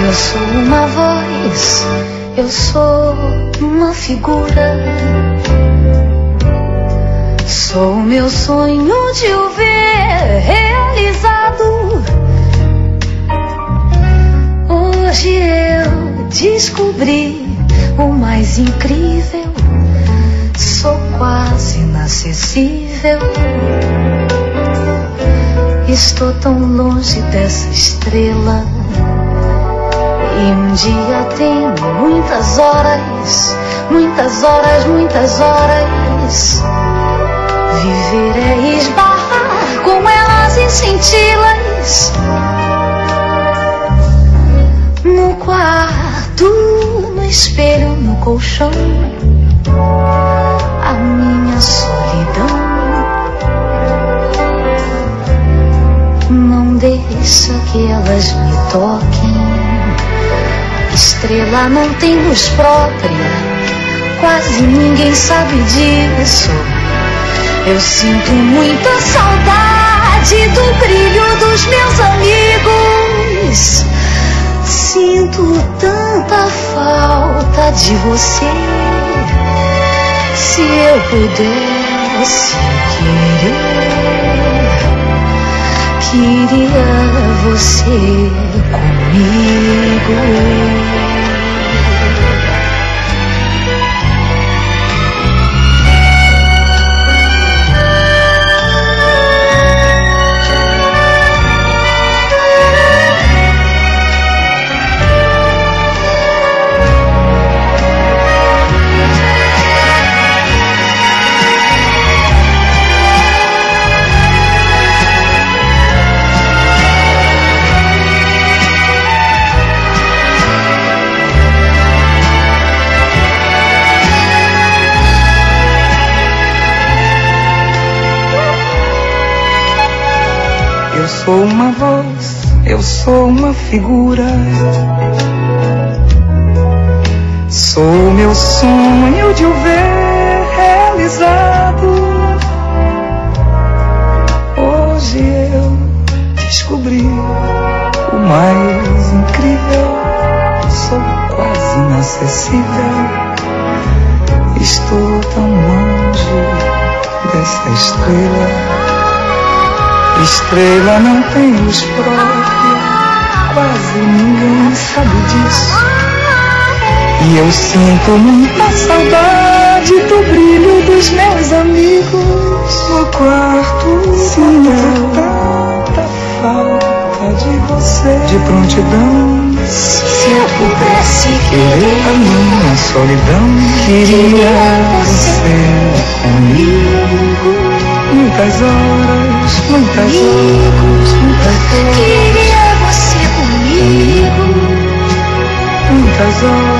Eu sou uma voz, eu sou uma figura. Sou meu sonho de o ver realizado. Hoje eu descobri o mais incrível. Sou quase inacessível. Estou tão longe dessa estrela. E um dia tenho muitas horas, muitas horas, muitas horas. Viver é esbarrar com elas em cintilas. No quarto, no espelho, no colchão, a minha solidão. Não deixa que elas me toquem. Estrela não tem luz própria, quase ninguém sabe disso. Eu sinto muita saudade do brilho dos meus amigos. Sinto tanta falta de você. Se eu pudesse queria você comigo. Eu sou uma voz, eu sou uma figura. Sou meu sonho de o ver realizado. Hoje eu descobri o mais incrível. Sou quase inacessível. Estou tão longe dessa estrela. Estrela não tem luz própria, quase ninguém sabe disso. E eu sinto muita saudade do brilho dos meus amigos. No quarto sinto tanta falta de você. De prontidão, se eu pudesse querer a minha solidão, queria você comigo. Muitas horas, muitas horas, muitas horas. Queria você comigo. Muitas horas.